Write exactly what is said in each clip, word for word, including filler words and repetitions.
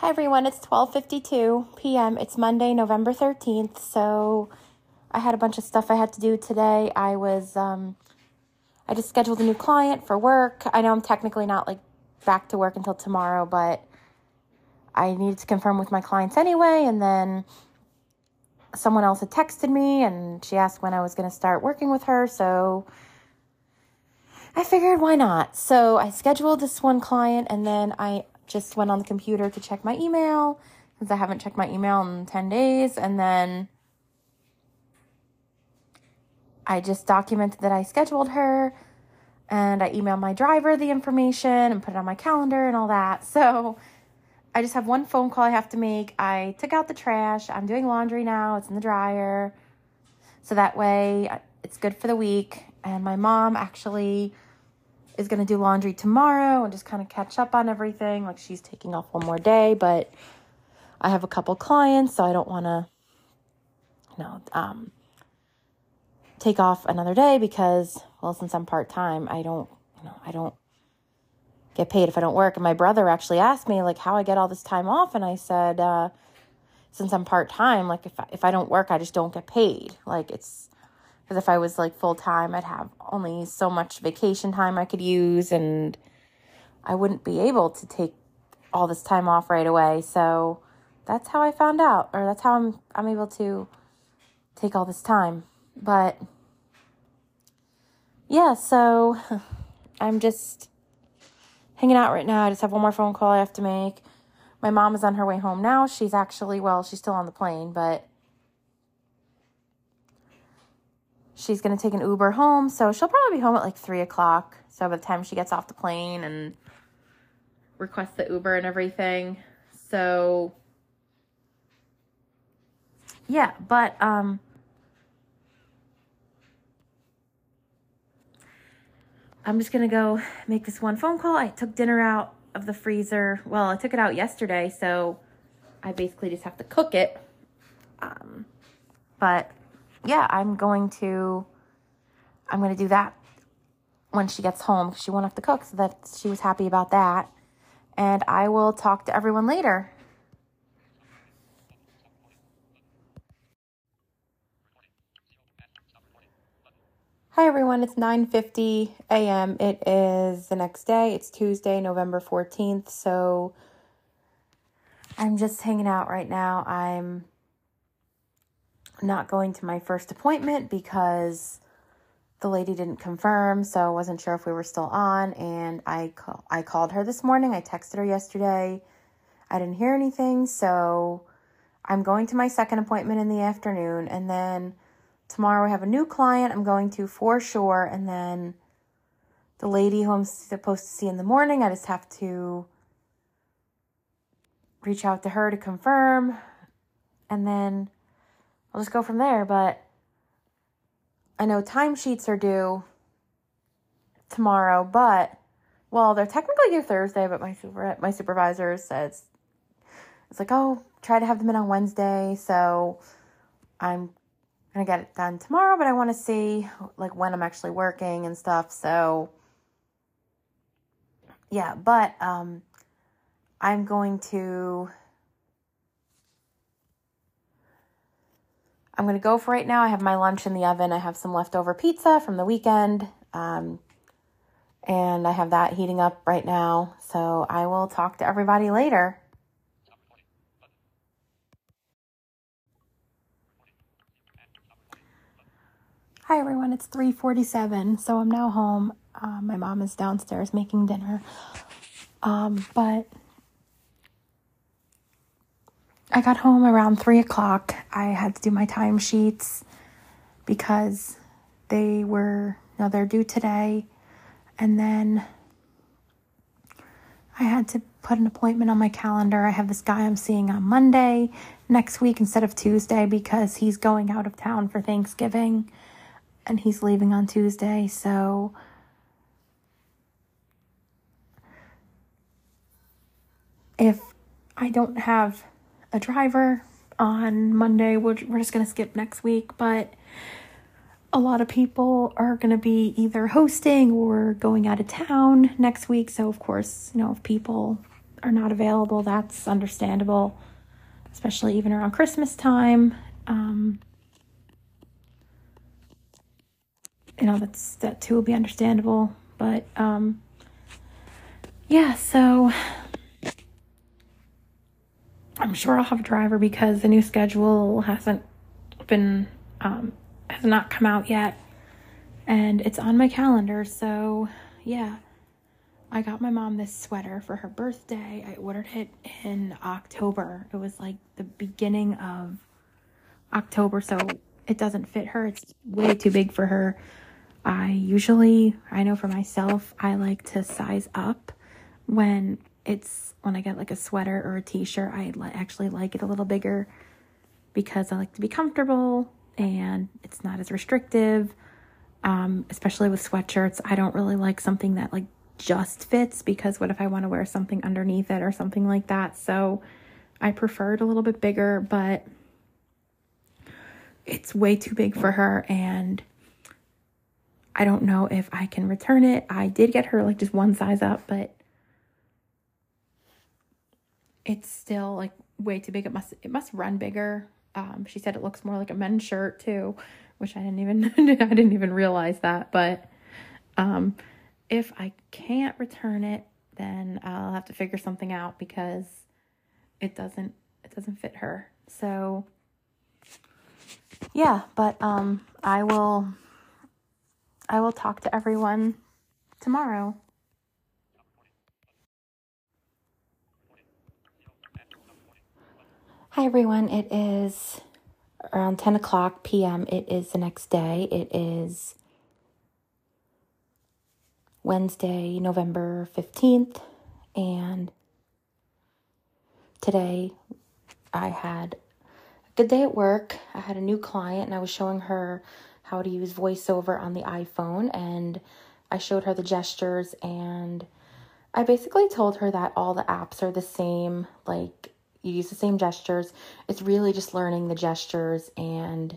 Hi everyone, it's twelve fifty-two p.m. It's Monday, November thirteenth, so I had a bunch of stuff I had to do today. I was, um, I just scheduled a new client for work. I know I'm technically not, like, back to work until tomorrow, but I needed to confirm with my clients anyway, and then someone else had texted me, and she asked when I was going to start working with her, so I figured why not. So I scheduled this one client, and then I just went on the computer to check my email, because I haven't checked my email in ten days, and then I just documented that I scheduled her, and I emailed my driver the information and put it on my calendar and all that. So I just have one phone call I have to make. I took out the trash. I'm doing laundry now. It's in the dryer. So that way it's good for the week. And my mom actually is going to do laundry tomorrow and just kind of catch up on everything. Like, she's taking off one more day, but I have a couple clients, so I don't want to, you know, um, take off another day because, well, since I'm part-time, I don't, you know, I don't get paid if I don't work. And my brother actually asked me, like, how I get all this time off. And I said, uh, since I'm part-time, like, if I, if I don't work, I just don't get paid. Like, it's, because if I was, like, full-time, I'd have only so much vacation time I could use, and I wouldn't be able to take all this time off right away. So that's how I found out, or that's how I'm I'm able to take all this time. But yeah, so I'm just hanging out right now. I just have one more phone call I have to make. My mom is on her way home now. She's actually, well, she's still on the plane, but she's going to take an Uber home, so she'll probably be home at like three o'clock. So by the time she gets off the plane and requests the Uber and everything. So, yeah, but, um, I'm just going to go make this one phone call. I took dinner out of the freezer. Well, I took it out yesterday, so I basically just have to cook it. Um, but yeah, I'm going to, I'm going to do that when she gets home, because she won't have to cook, so that she was happy about that. And I will talk to everyone later. Hi everyone, it's nine fifty a.m. It is the next day. It's Tuesday, November fourteenth, so I'm just hanging out right now. I'm not going to my first appointment because the lady didn't confirm, so I wasn't sure if we were still on, and I, call, I called her this morning. I texted her yesterday. I didn't hear anything, so I'm going to my second appointment in the afternoon, and then tomorrow I have a new client I'm going to for sure, and then the lady who I'm supposed to see in the morning, I just have to reach out to her to confirm, and then I'll just go from there. But I know timesheets are due tomorrow, but, well, they're technically due Thursday, but my super, my supervisor says, it's like, oh, try to have them in on Wednesday, so I'm going to get it done tomorrow, but I want to see, like, when I'm actually working and stuff, so, yeah, but, um, I'm going to, I'm going to go for right now. I have my lunch in the oven. I have some leftover pizza from the weekend, um, and I have that heating up right now, so I will talk to everybody later. Hi everyone, it's three forty-seven, so I'm now home. Uh, my mom is downstairs making dinner, um, but I got home around three o'clock. I had to do my timesheets because they were, you know, they're due today, and then I had to put an appointment on my calendar. I have this guy I'm seeing on Monday next week instead of Tuesday because he's going out of town for Thanksgiving, and he's leaving on Tuesday, so if I don't have a driver on Monday, we're, we're just going to skip next week, but a lot of people are going to be either hosting or going out of town next week, so of course, you know, if people are not available. That's understandable, especially even around Christmas time. Um, you know, that's that too will be understandable. But um, yeah, so I'm sure I'll have a driver because the new schedule hasn't been um, has not come out yet, and it's on my calendar. So yeah, I got my mom this sweater for her birthday. I ordered it in October. It was like the beginning of October, so it doesn't fit her. It's way too big for her. I usually, I know for myself, I like to size up when it's, when I get like a sweater or a t-shirt. I li- actually like it a little bigger because I like to be comfortable and it's not as restrictive. Um, especially with sweatshirts, I don't really like something that like just fits, because what if I want to wear something underneath it or something like that? So I prefer it a little bit bigger, but it's way too big for her, and I don't know if I can return it. I did get her like just one size up, but it's still like way too big. It must it must run bigger. Um, she said it looks more like a men's shirt too, which I didn't even I didn't even realize that. But um, if I can't return it, then I'll have to figure something out because it doesn't it doesn't fit her. So yeah, but um, I will I will talk to everyone tomorrow. Hi everyone, it is around ten o'clock p.m. It is the next day. It is Wednesday, November fifteenth, and today I had a good day at work. I had a new client and I was showing her how to use VoiceOver on the iPhone, and I showed her the gestures, and I basically told her that all the apps are the same, like you use the same gestures. It's really just learning the gestures, and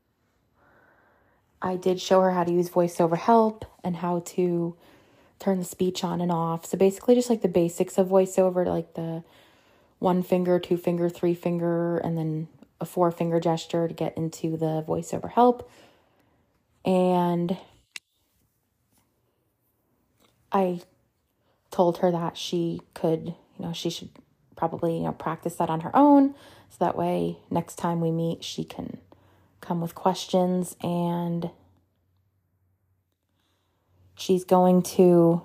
I did show her how to use VoiceOver Help and how to turn the speech on and off. So basically just like the basics of VoiceOver, like the one finger, two finger, three finger, and then a four finger gesture to get into the VoiceOver Help. And I told her that she could, you know, she should probably, you know, practice that on her own. So that way next time we meet, she can come with questions, and she's going to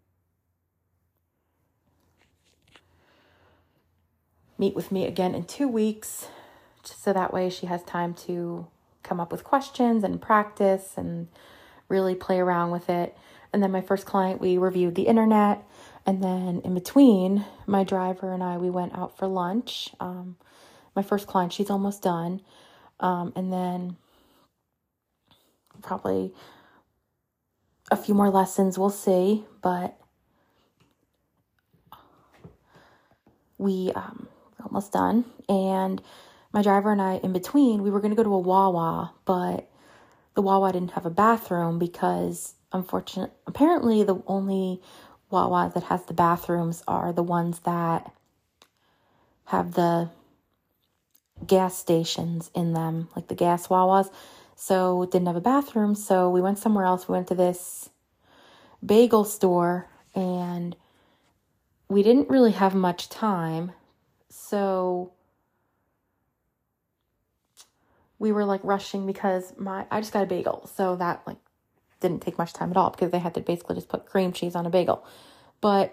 meet with me again in two weeks. So that way she has time to come up with questions and practice and really play around with it. And then my first client, we reviewed the internet. And then in between, my driver and I, we went out for lunch. Um, my first client, she's almost done. Um, and then probably a few more lessons, we'll see. But we um, we're almost done. And my driver and I, in between, we were going to go to a Wawa, but the Wawa didn't have a bathroom because, unfortunately, apparently the only Wawa that has the bathrooms are the ones that have the gas stations in them, like the gas Wawas. So it didn't have a bathroom, so we went somewhere else. We went to this bagel store, and we didn't really have much time, so we were like rushing because my I just got a bagel, so that like didn't take much time at all because they had to basically just put cream cheese on a bagel. But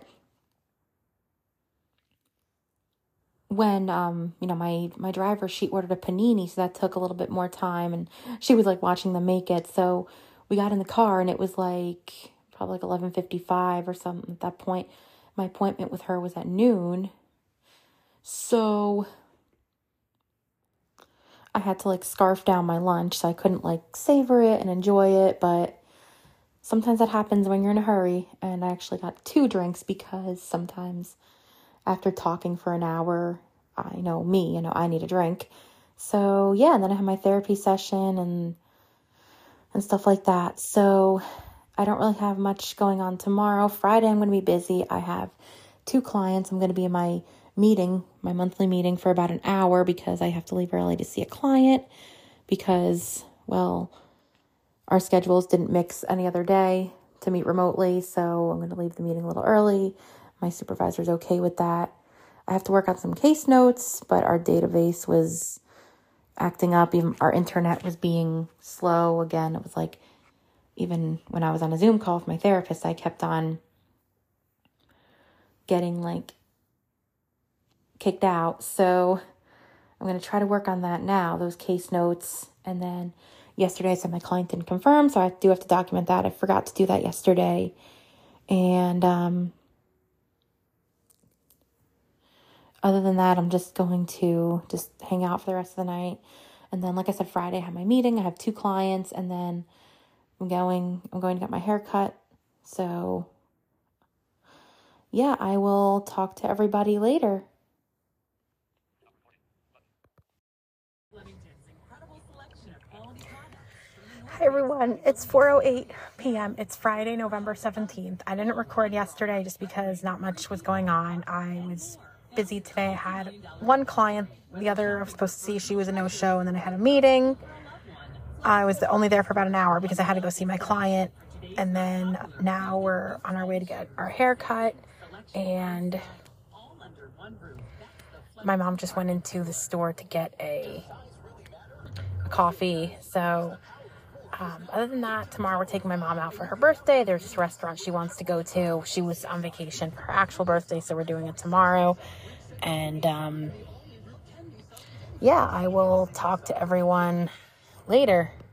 when um you know my my driver, she ordered a panini, so that took a little bit more time, and she was like watching them make it. So we got in the car, and it was like probably like eleven fifty-five or something at that point. My appointment with her was at noon, so I had to like scarf down my lunch, so I couldn't like savor it and enjoy it. But sometimes that happens when you're in a hurry, and I actually got two drinks because sometimes after talking for an hour, I know me, you know, I need a drink. So yeah, and then I have my therapy session and and stuff like that. So I don't really have much going on tomorrow. Friday I'm going to be busy. I have two clients. I'm going to be in my meeting, my monthly meeting for about an hour because I have to leave early to see a client because, well, our schedules didn't mix any other day to meet remotely. So I'm going to leave the meeting a little early. My supervisor's okay with that. I have to work on some case notes, but our database was acting up. Even our internet was being slow again. It was like, even when I was on a Zoom call with my therapist, I kept on getting like kicked out. So I'm going to try to work on that now, those case notes. And then yesterday I said my client didn't confirm, so I do have to document that. I forgot to do that yesterday. And um, other than that, I'm just going to just hang out for the rest of the night. And then, like I said, Friday I have my meeting. I have two clients, and then I'm going, I'm going to get my hair cut. So yeah, I will talk to everybody later. Hi everyone, it's four oh eight p.m. It's Friday, November seventeenth. I didn't record yesterday just because not much was going on. I was busy today. I had one client, the other I was supposed to see, she was a no-show, and then I had a meeting. I was only there for about an hour because I had to go see my client, and then now we're on our way to get our hair cut, and my mom just went into the store to get a, a coffee, so Um, other than that, tomorrow we're taking my mom out for her birthday. There's this restaurant she wants to go to. She was on vacation for her actual birthday, so we're doing it tomorrow. And, um, yeah, I will talk to everyone later.